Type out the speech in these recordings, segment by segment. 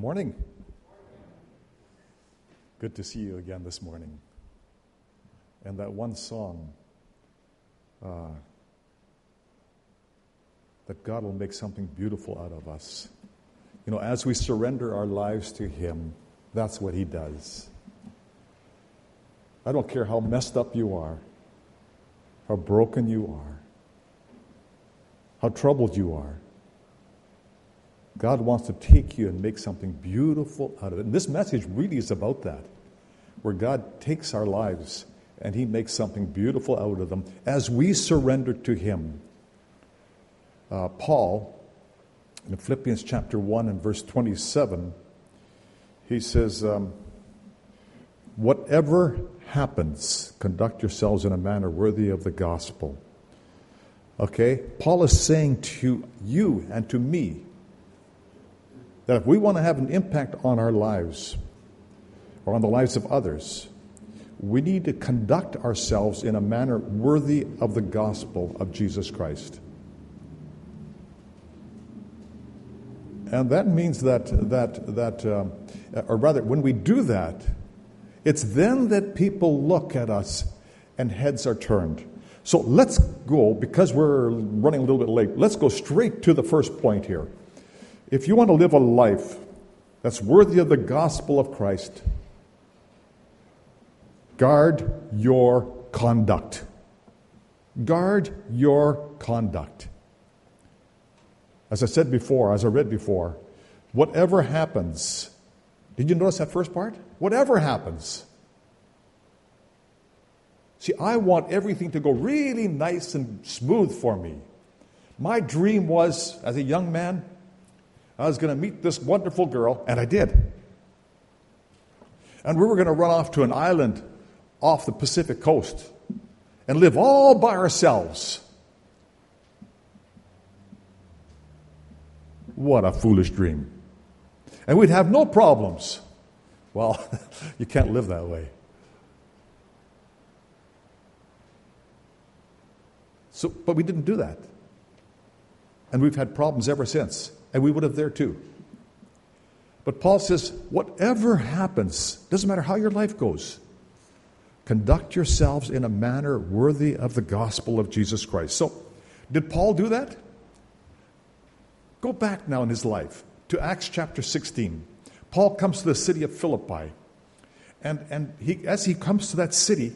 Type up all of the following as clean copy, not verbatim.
Morning. Good to see you again this morning. And that one song, that God will make something beautiful out of us. You know, as we surrender our lives to Him, that's what He does. I don't care how messed up you are, how broken you are, how troubled you are. God wants to take you and make something beautiful out of it. And this message really is about that, where God takes our lives and He makes something beautiful out of them as we surrender to Him. Paul, in Philippians chapter 1 and verse 27, he says, whatever happens, conduct yourselves in a manner worthy of the gospel. Okay? Paul is saying to you and to me that if we want to have an impact on our lives or on the lives of others, we need to conduct ourselves in a manner worthy of the gospel of Jesus Christ. And that means or rather, when we do that, it's then that people look at us and heads are turned. So let's go, because we're running a little bit late, let's go straight to the first point here. If you want to live a life that's worthy of the gospel of Christ, guard your conduct. Guard your conduct. As I said before, as I read before, whatever happens. Did you notice that first part? Whatever happens. See, I want everything to go really nice and smooth for me. My dream was, as a young man, I was going to meet this wonderful girl, and I did. And we were going to run off to an island off the Pacific coast and live all by ourselves. What a foolish dream. And we'd have no problems. Well, you can't live that way. But we didn't do that. And we've had problems ever since. And we would have there too. But Paul says, whatever happens, doesn't matter how your life goes, conduct yourselves in a manner worthy of the gospel of Jesus Christ. So, did Paul do that? Go back now in his life to Acts chapter 16. Paul comes to the city of Philippi. And as he comes to that city,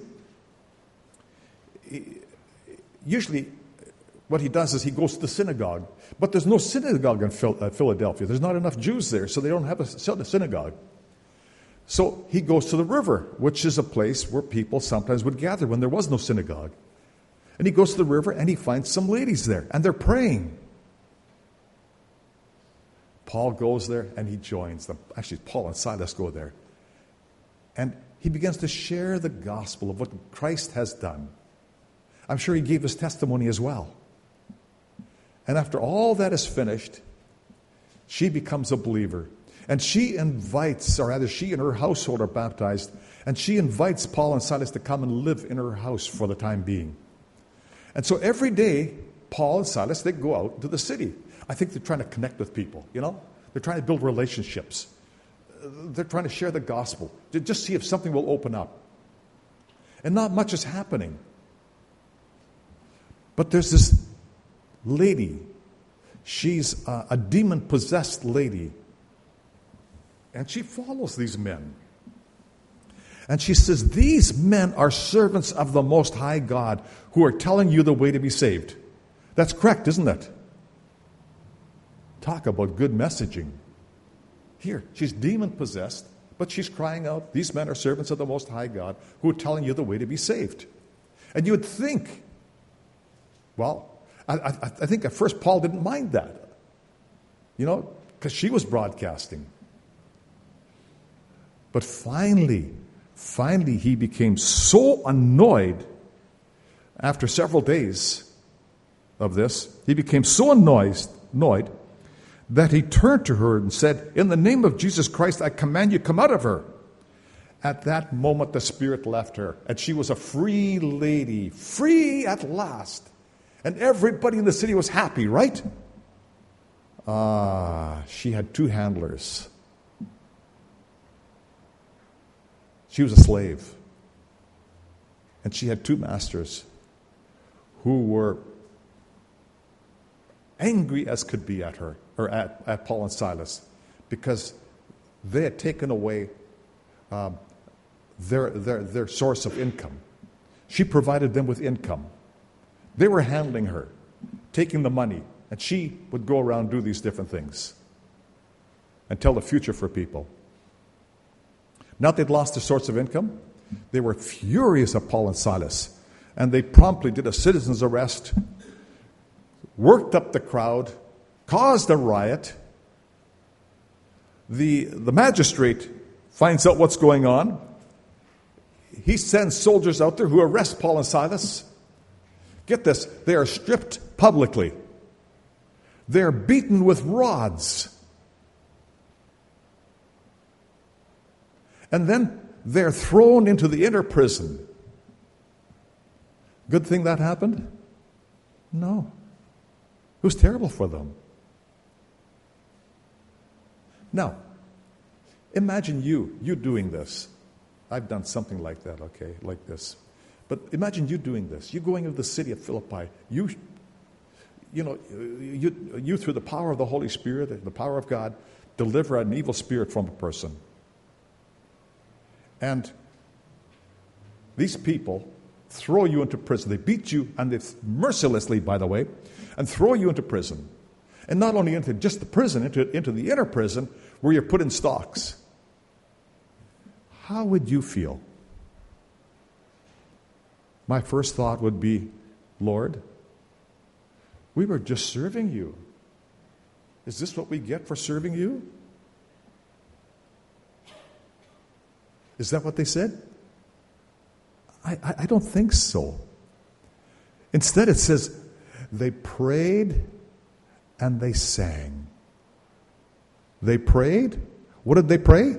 usually what he does is he goes to the synagogue. But there's no synagogue in Philadelphia. There's not enough Jews there, so they don't have a synagogue. So he goes to the river, which is a place where people sometimes would gather when there was no synagogue. And he goes to the river and he finds some ladies there, and they're praying. Paul goes there and he joins them. Actually, Paul and Silas go there. And he begins to share the gospel of what Christ has done. I'm sure he gave his testimony as well. And after all that is finished, she becomes a believer. And she invites, or rather she and her household are baptized, and she invites Paul and Silas to come and live in her house for the time being. And so every day, Paul and Silas, they go out to the city. I think they're trying to connect with people, you know? They're trying to build relationships. They're trying to share the gospel, to just see if something will open up. And not much is happening. But there's this lady. She's a demon-possessed lady. And she follows these men. And she says, these men are servants of the Most High God who are telling you the way to be saved. That's correct, isn't it? Talk about good messaging. Here, she's demon-possessed, but she's crying out, these men are servants of the Most High God who are telling you the way to be saved. And you would think, well, I think at first Paul didn't mind that, you know, because she was broadcasting. But finally, he became so annoyed after several days of this. He became so annoyed that he turned to her and said, in the name of Jesus Christ, I command you, come out of her. At that moment, the spirit left her, and she was a free lady, free at last. And everybody in the city was happy, right? She had two handlers. She was a slave. And she had two masters who were angry as could be at her, or at Paul and Silas, because they had taken away their source of income. She provided them with income. They were handling her, taking the money, and she would go around and do these different things and tell the future for people. Now they'd lost their source of income, they were furious at Paul and Silas, and they promptly did a citizen's arrest, worked up the crowd, caused a riot. The magistrate finds out what's going on. He sends soldiers out there who arrest Paul and Silas. Get this, they are stripped publicly. They're beaten with rods. And then they're thrown into the inner prison. Good thing that happened? No. It was terrible for them. Now, imagine you doing this. I've done something like that, okay, like this. But imagine you doing this. You going into the city of Philippi. You through the power of the Holy Spirit, the power of God, deliver an evil spirit from a person. And these people throw you into prison. They beat you, and they mercilessly, by the way, and throw you into prison. And not only into just the prison, into the inner prison where you're put in stocks. How would you feel? My first thought would be, Lord, we were just serving you. Is this what we get for serving you? Is that what they said? I don't think so. Instead, it says, they prayed and they sang. They prayed? What did they pray?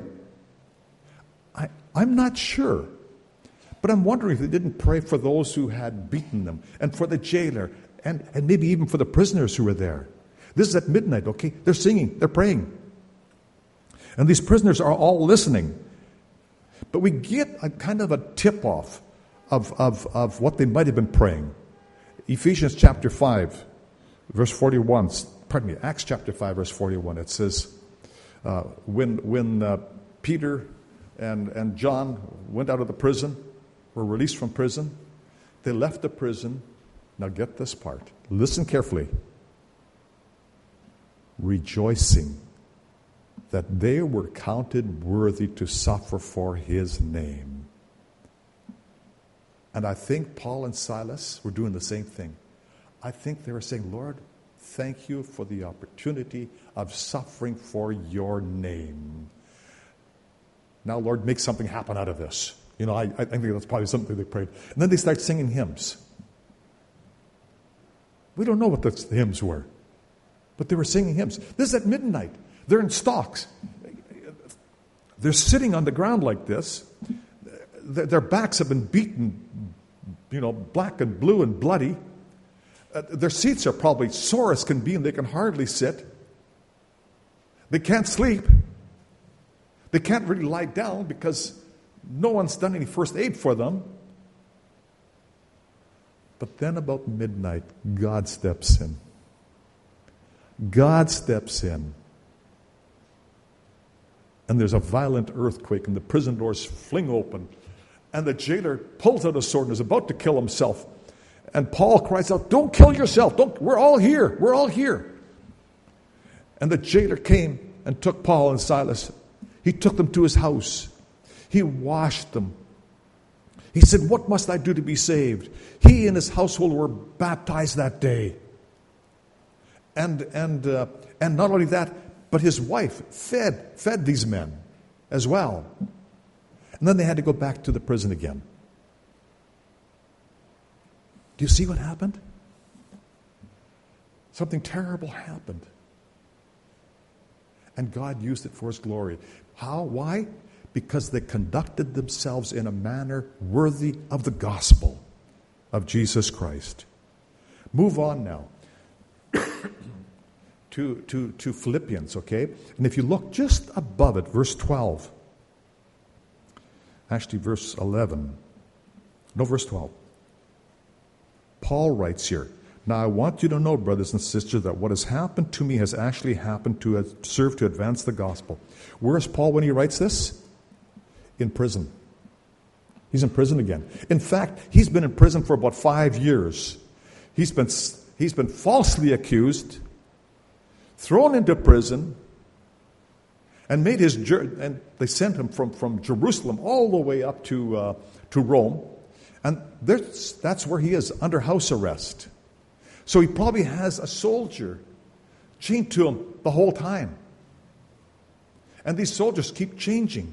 I'm not sure. But I'm wondering if they didn't pray for those who had beaten them, and for the jailer, and maybe even for the prisoners who were there. This is at midnight, okay? They're singing, they're praying. And these prisoners are all listening. But we get a kind of a tip-off of what they might have been praying. Ephesians chapter 5, verse 41, Acts chapter 5, verse 41, it says, when Peter and John went out of the prison, were released from prison, they left the prison. Now get this part. Listen carefully. Rejoicing that they were counted worthy to suffer for his name. And I think Paul and Silas were doing the same thing. I think they were saying, Lord, thank you for the opportunity of suffering for your name. Now, Lord, make something happen out of this. I think that's probably something they prayed. And then they start singing hymns. We don't know what the hymns were, but they were singing hymns. This is at midnight. They're in stocks. They're sitting on the ground like this. Their backs have been beaten, black and blue and bloody. Their seats are probably sore as can be, and they can hardly sit. They can't sleep. They can't really lie down because no one's done any first aid for them. But then about midnight, God steps in. God steps in. And there's a violent earthquake, and the prison doors fling open. And the jailer pulls out a sword and is about to kill himself. And Paul cries out, "Don't kill yourself. We're all here. We're all here." And the jailer came and took Paul and Silas. He took them to his house. He washed them. He said, "What must I do to be saved?" He and his household were baptized that day. And not only that, but his wife fed these men as well. And then they had to go back to the prison again. Do you see what happened? Something terrible happened. And God used it for his glory. How? Why? Because they conducted themselves in a manner worthy of the gospel of Jesus Christ. Move on now to Philippians, okay? And if you look just above it, verse 12. Actually, verse 12. Paul writes here, "Now I want you to know, brothers and sisters, that what has happened to me has actually happened to serve to advance the gospel." Where is Paul when he writes this? In prison. He's in prison again. In fact, he's been in prison for about 5 years. He's been falsely accused, thrown into prison, and and they sent him from Jerusalem all the way up to Rome, and that's where he is, under house arrest. So he probably has a soldier chained to him the whole time, and these soldiers keep changing.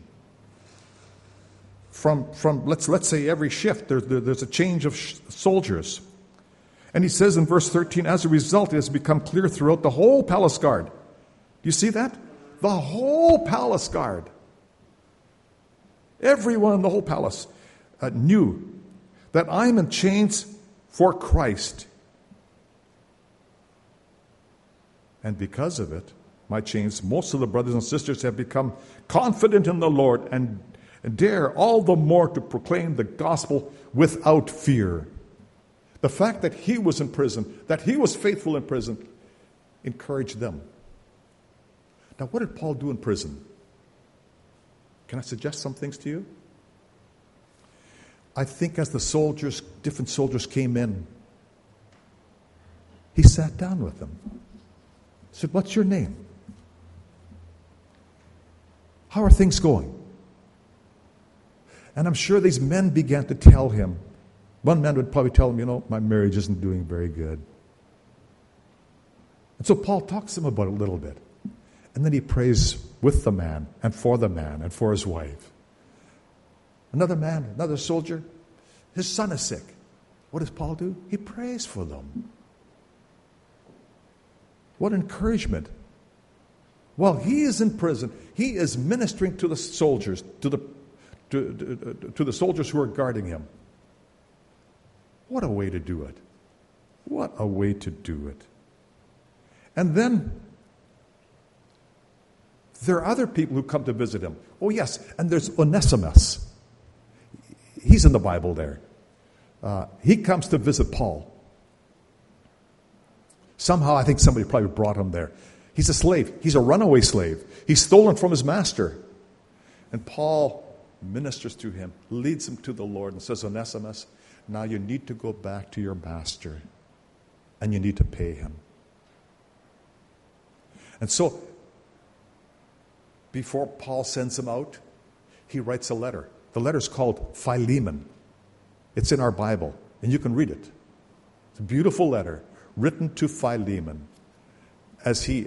From let's say every shift there's a change of soldiers. And he says in verse 13, "As a result, it has become clear throughout the whole palace guard." Do you see that? The whole palace guard. Everyone in the whole palace knew that I'm in chains for Christ. And because of it, my chains, most of the brothers and sisters have become confident in the Lord and dare all the more to proclaim the gospel without fear. The fact that he was in prison, that he was faithful in prison, encouraged them. Now, what did Paul do in prison? Can I suggest some things to you? I think as different soldiers came in, he sat down with them. Said, "What's your name? How are things going?" And I'm sure these men began to tell him. One man would probably tell him, "My marriage isn't doing very good." And so Paul talks to him about it a little bit. And then he prays with the man and for his wife. Another soldier, his son is sick. What does Paul do? He prays for them. What encouragement. While he is in prison, he is ministering to the soldiers, to the soldiers who are guarding him. What a way to do it. What a way to do it. And then there are other people who come to visit him. Oh, yes, and there's Onesimus. He's in the Bible there. He comes to visit Paul. Somehow, I think somebody probably brought him there. He's a slave. He's a runaway slave. He's stolen from his master. And Paul ministers to him, leads him to the Lord, and says, "Onesimus, now you need to go back to your master, and you need to pay him." And so, before Paul sends him out, he writes a letter. The letter's called Philemon. It's in our Bible, and you can read it. It's a beautiful letter written to Philemon as he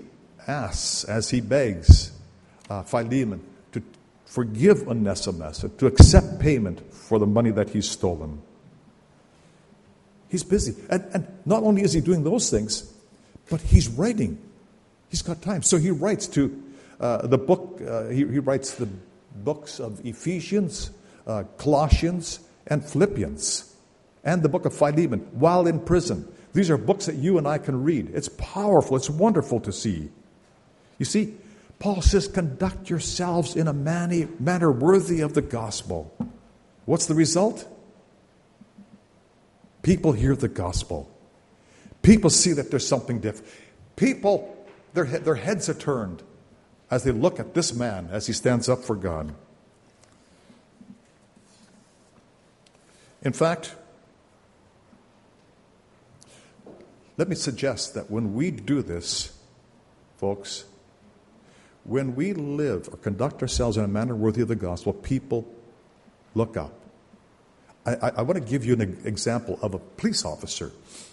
begs Philemon to forgive Onesimus, to accept payment for the money that he's stolen. He's busy. And not only is he doing those things, but he's writing. He's got time. So he writes to the book, he writes the books of Ephesians, Colossians, and Philippians, and the book of Philemon while in prison. These are books that you and I can read. It's powerful. It's wonderful to see. You see, Paul says, "Conduct yourselves in a manner worthy of the gospel." What's the result? People hear the gospel. People see that there's something different. People, their heads are turned as they look at this man as he stands up for God. In fact, let me suggest that when we do this, folks, when we live or conduct ourselves in a manner worthy of the gospel, people look up. I want to give you an example of a police officer.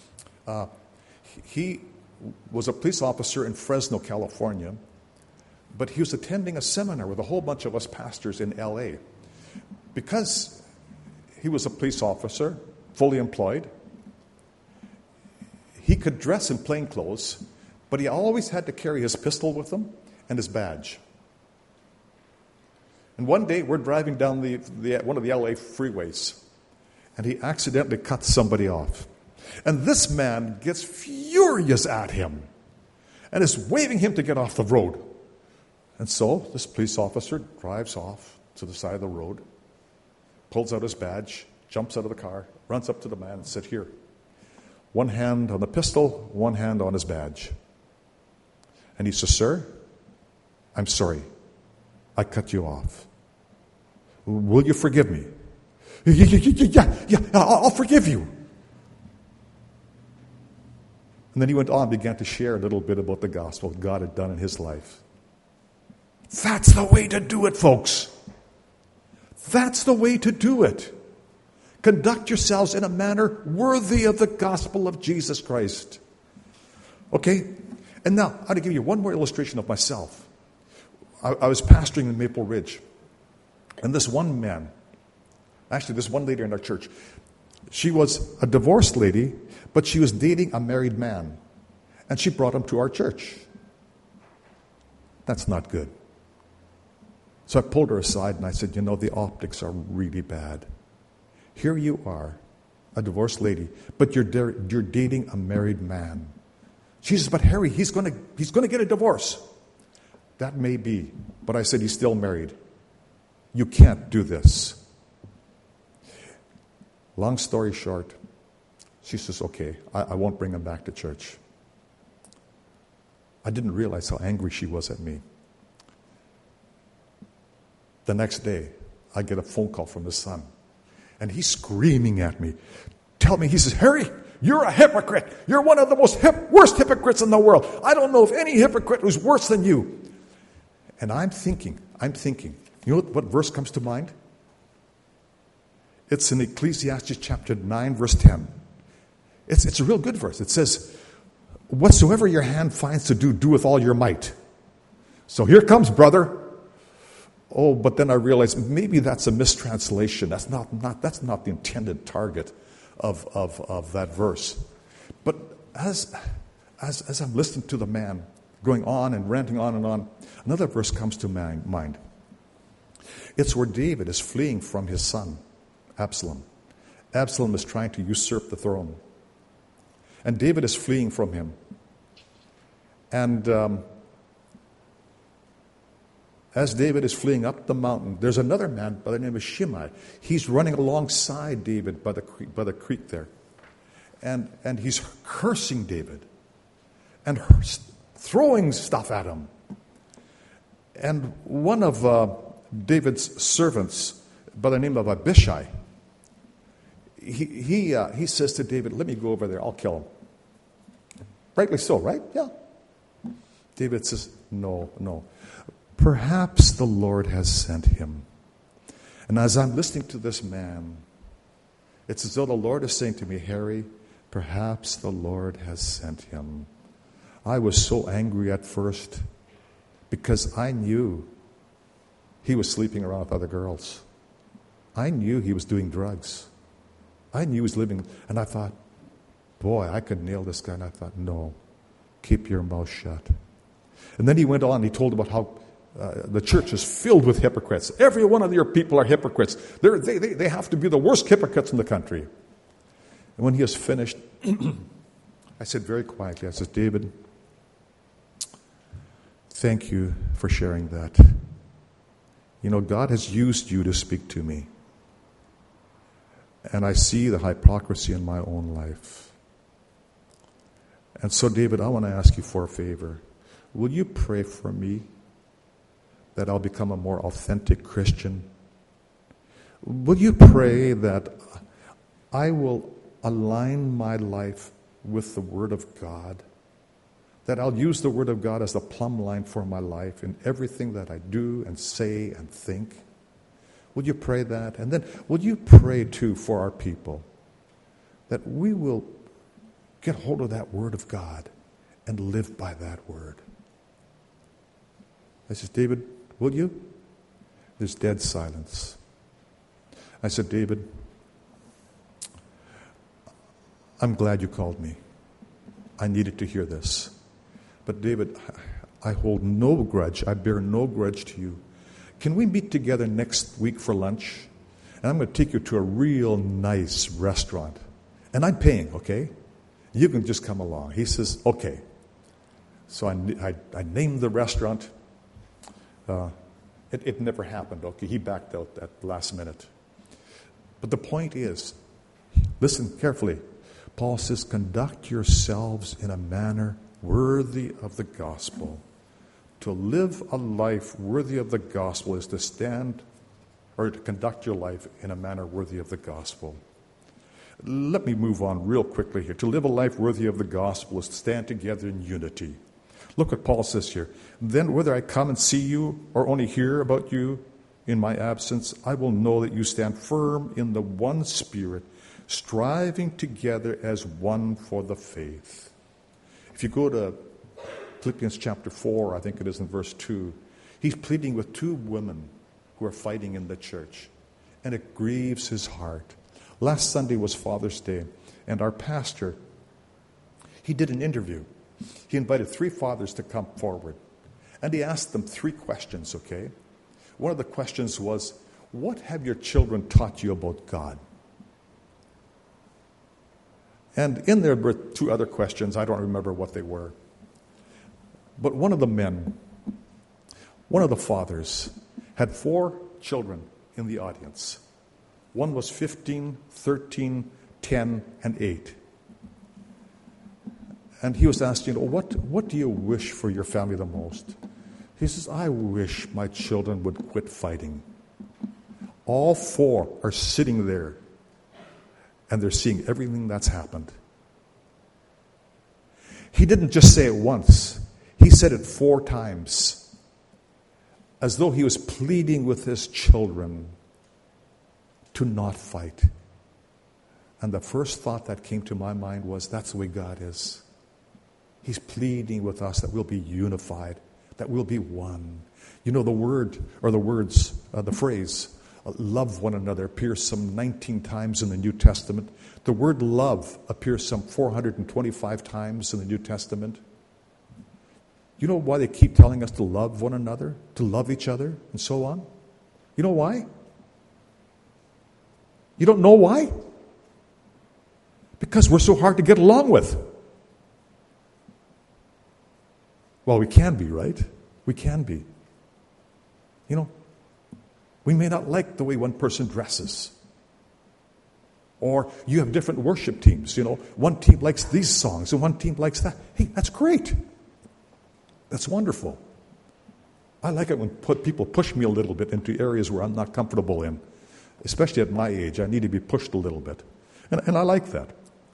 He was a police officer in Fresno, California, but he was attending a seminar with a whole bunch of us pastors in L.A. Because he was a police officer, fully employed, he could dress in plain clothes, but he always had to carry his pistol with him and his badge. And one day we're driving down one of the LA freeways, and he accidentally cuts somebody off. And this man gets furious at him and is waving him to get off the road. And so this police officer drives off to the side of the road, pulls out his badge, jumps out of the car, runs up to the man and said, "Here, one hand on the pistol, one hand on his badge." And he says, "Sir, I'm sorry. I cut you off. Will you forgive me?" Yeah, I'll forgive you. And then he went on and began to share a little bit about the gospel God had done in his life. That's the way to do it, folks. That's the way to do it. Conduct yourselves in a manner worthy of the gospel of Jesus Christ. Okay? And now, I'm going to give you one more illustration of myself. I was pastoring in Maple Ridge. And this one man, actually this one lady in our church, she was a divorced lady, but she was dating a married man. And she brought him to our church. That's not good. So I pulled her aside and I said, the optics are really bad. Here you are, a divorced lady, but you're dating a married man. She says, "But Harry, he's going to get a divorce." That may be, but I said, he's still married. You can't do this. Long story short, she says, "Okay, I won't bring him back to church." I didn't realize how angry she was at me. The next day, I get a phone call from his son. And he's screaming at me. He says, "Harry, you're a hypocrite. You're one of the worst hypocrites in the world. I don't know of any hypocrite who's worse than you." And I'm thinking, you know what verse comes to mind? It's in Ecclesiastes chapter 9, verse 10. It's a real good verse. It says, "Whatsoever your hand finds to do, do with all your might." So here comes, brother. Oh, but then I realized maybe that's a mistranslation. That's not the intended target of that verse. But as I'm listening to the man going on and ranting on and on, another verse comes to mind. It's where David is fleeing from his son, Absalom. Absalom is trying to usurp the throne. And David is fleeing from him. And as David is fleeing up the mountain, there's another man by the name of Shimei. He's running alongside David by the creek there. And he's cursing David and throwing stuff at him. And one of David's servants by the name of Abishai, he says to David, "Let me go over there, I'll kill him." Rightly so, right? Yeah. David says, No. Perhaps the Lord has sent him. And as I'm listening to this man, it's as though the Lord is saying to me, "Harry, perhaps the Lord has sent him." I was so angry at first because I knew he was sleeping around with other girls. I knew he was doing drugs. I knew he was living, and I thought, boy, I could nail this guy. And I thought, no, keep your mouth shut. And then he went on, he told about how the church is filled with hypocrites. Every one of your people are hypocrites. They have to be the worst hypocrites in the country. And when he was finished, I said very quietly, I said, "David, thank you for sharing that. God has used you to speak to me. And I see the hypocrisy in my own life. And so, David, I want to ask you for a favor. Will you pray for me that I'll become a more authentic Christian? Will you pray that I will align my life with the Word of God? That I'll use the Word of God as the plumb line for my life in everything that I do and say and think? Will you pray that? And then will you pray too for our people that we will get hold of that Word of God and live by that Word? I said, "David, will you?" There's dead silence. I said, "David, I'm glad you called me. I needed to hear this. But David, I hold no grudge. I bear no grudge to you. Can we meet together next week for lunch? And I'm going to take you to a real nice restaurant. And I'm paying, okay? You can just come along." He says, "Okay." So I named the restaurant. It never happened, okay? He backed out at the last minute. But the point is, listen carefully. Paul says, conduct yourselves in a manner worthy of the gospel. To live a life worthy of the gospel is to stand or to conduct your life in a manner worthy of the gospel. Let me move on real quickly here. To live a life worthy of the gospel is to stand together in unity. Look what Paul says here. Then whether I come and see you or only hear about you in my absence, I will know that you stand firm in the one Spirit, striving together as one for the faith. If you go to Philippians chapter 4, I think it is in verse 2, he's pleading with two women who are fighting in the church, and it grieves his heart. Last Sunday was Father's Day, and our pastor, he did an interview. He invited 3 fathers to come forward, and he asked them 3 questions, okay? One of the questions was, what have your children taught you about God? And in there were 2 other questions. I don't remember what they were. But one of the men, one of the fathers, had 4 children in the audience. One was 15, 13, 10, and 8. And he was asked, what do you wish for your family the most? He says, I wish my children would quit fighting. All 4 are sitting there, and they're seeing everything that's happened. He didn't just say it once. He said it 4 times, as though he was pleading with his children to not fight. And the first thought that came to my mind was, that's the way God is. He's pleading with us that we'll be unified, that we'll be one. You know, the word, or the words, the phrase, love one another appears some 19 times in the New Testament. The word love appears some 425 times in the New Testament. You know why they keep telling us to love one another, to love each other, and so on? You know why? You don't know why? Because we're so hard to get along with. Well, we can be, right? We can be. You know, we may not like the way one person dresses. Or you have different worship teams. You know, one team likes these songs and one team likes that. Hey, that's great. That's wonderful. I like it when people push me a little bit into areas where I'm not comfortable in. Especially at my age, I need to be pushed a little bit. And I like that.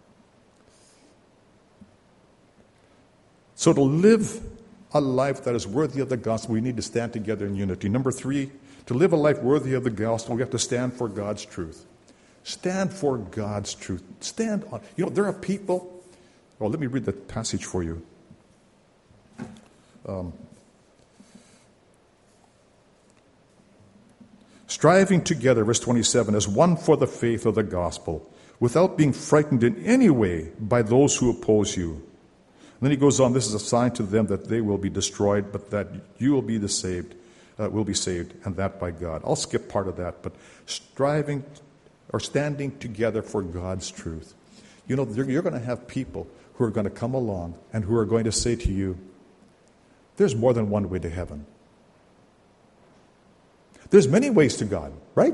So to live a life that is worthy of the gospel, we need to stand together in unity. Number 3, to live a life worthy of the gospel, we have to stand for God's truth. Stand for God's truth. Stand on. You know, there are people. Oh, let me read the passage for you. Striving together, verse 27, as one for the faith of the gospel, without being frightened in any way by those who oppose you. And then he goes on, this is a sign to them that they will be destroyed, but that you will be saved, and that by God. I'll skip part of that, but striving or standing together for God's truth. You know, you're going to have people who are going to come along and who are going to say to you, there's more than one way to heaven. There's many ways to God, right?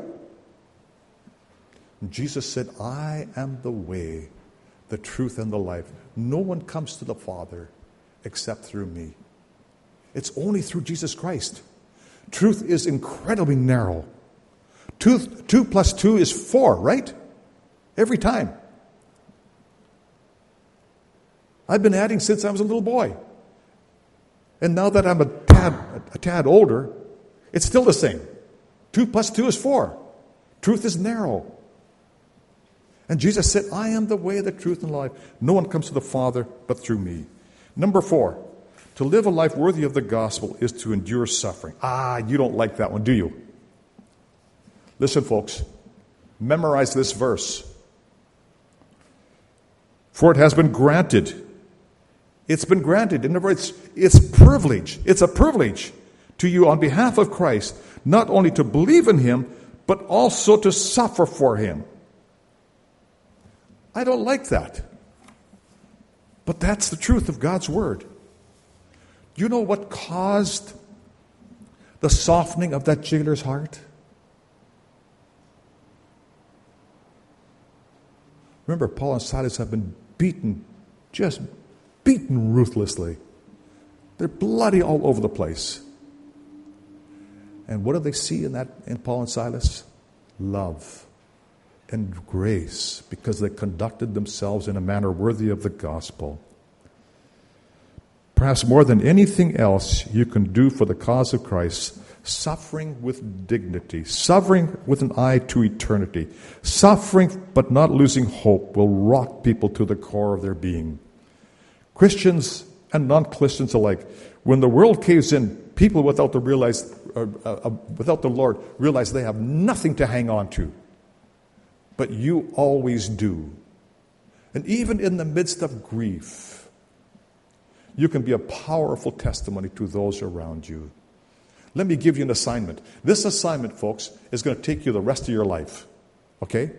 And Jesus said, I am the way, the truth, and the life. No one comes to the Father except through me. It's only through Jesus Christ. Truth is incredibly narrow. 2 plus 2 is 4, right? Every time. I've been adding since I was a little boy. And now that I'm a tad older, it's still the same. 2 plus 2 is 4. Truth is narrow. And Jesus said, I am the way, the truth, and life. No one comes to the Father but through me. Number 4, to live a life worthy of the gospel is to endure suffering. You don't like that one, do you? Listen, folks. Memorize this verse. For it has been granted. It's been granted. In other words, it's privilege. It's a privilege to you on behalf of Christ, not only to believe in Him, but also to suffer for Him. I don't like that. But that's the truth of God's Word. You know what caused the softening of that jailer's heart? Remember, Paul and Silas have been beaten, just beaten ruthlessly. They're bloody all over the place. And what do they see in Paul and Silas? Love and grace, because they conducted themselves in a manner worthy of the gospel. Perhaps more than anything else you can do for the cause of Christ, suffering with dignity, suffering with an eye to eternity, suffering but not losing hope will rock people to the core of their being. Christians and non-Christians alike, when the world caves in, people without the Lord realize they have nothing to hang on to. But you always do. And even in the midst of grief, you can be a powerful testimony to those around you. Let me give you an assignment. This assignment, folks, is going to take you the rest of your life. Okay?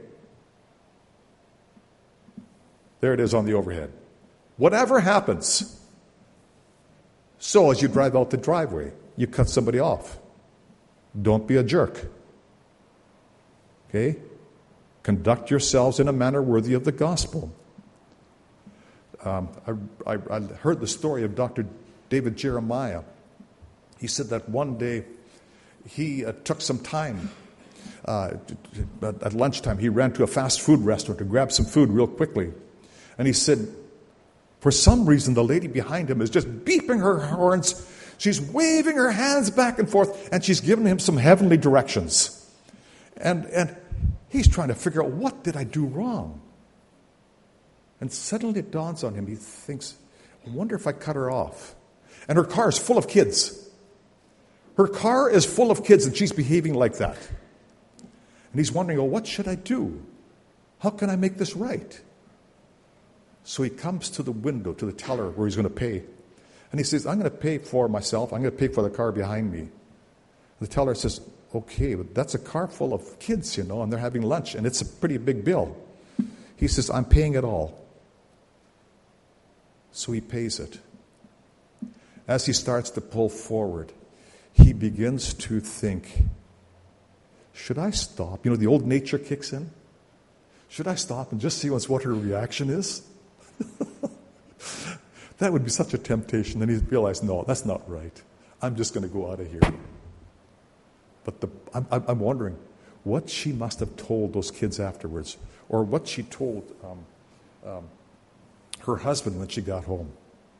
There it is on the overhead. Whatever happens, so as you drive out the driveway, you cut somebody off. Don't be a jerk. Okay? Conduct yourselves in a manner worthy of the gospel. I heard the story of Dr. David Jeremiah. He said that one day he took some time at lunchtime. He ran to a fast food restaurant to grab some food real quickly. And he said, for some reason, the lady behind him is just beeping her horns. She's waving her hands back and forth, and she's giving him some heavenly directions. And he's trying to figure out, what did I do wrong? And suddenly it dawns on him. He thinks, I wonder if I cut her off. And her car is full of kids. Her car is full of kids, and she's behaving like that. And he's wondering, what should I do? How can I make this right? So he comes to the window, to the teller where he's going to pay. And he says, I'm going to pay for myself. I'm going to pay for the car behind me. The teller says, okay, but that's a car full of kids, and they're having lunch, and it's a pretty big bill. He says, I'm paying it all. So he pays it. As he starts to pull forward, he begins to think, should I stop? The old nature kicks in. Should I stop and just see what her reaction is? That would be such a temptation. Then he realized, no, that's not right. I'm just going to go out of here. But I'm wondering what she must have told those kids afterwards, or what she told her husband when she got home.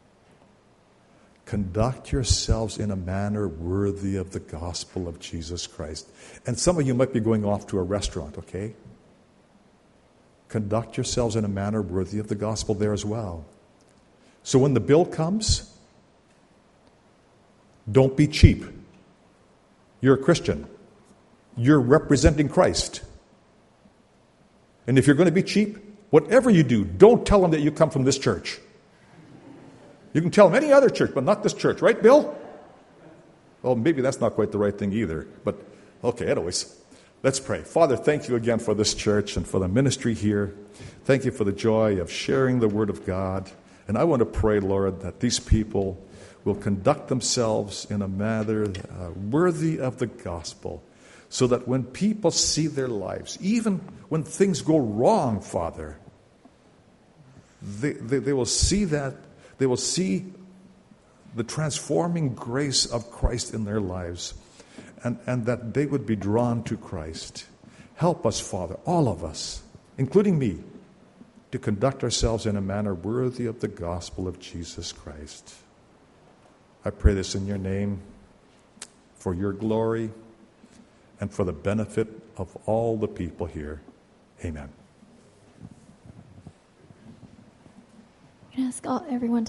Conduct yourselves in a manner worthy of the gospel of Jesus Christ. And some of you might be going off to a restaurant, okay? Conduct yourselves in a manner worthy of the gospel there as well. So when the bill comes, don't be cheap. You're a Christian. You're representing Christ. And if you're going to be cheap, whatever you do, don't tell them that you come from this church. You can tell them any other church, but not this church. Right, Bill? Well, maybe that's not quite the right thing either. But, okay, anyways, let's pray. Father, thank you again for this church and for the ministry here. Thank you for the joy of sharing the Word of God. And I want to pray, Lord, that these people will conduct themselves in a manner worthy of the gospel, so that when people see their lives, even when things go wrong, Father, they will see that. They will see the transforming grace of Christ in their lives, and that they would be drawn to Christ. Help us, Father, all of us, including me, to conduct ourselves in a manner worthy of the gospel of Jesus Christ. I pray this in your name, for your glory and for the benefit of all the people here. Amen. I'm going to ask everyone to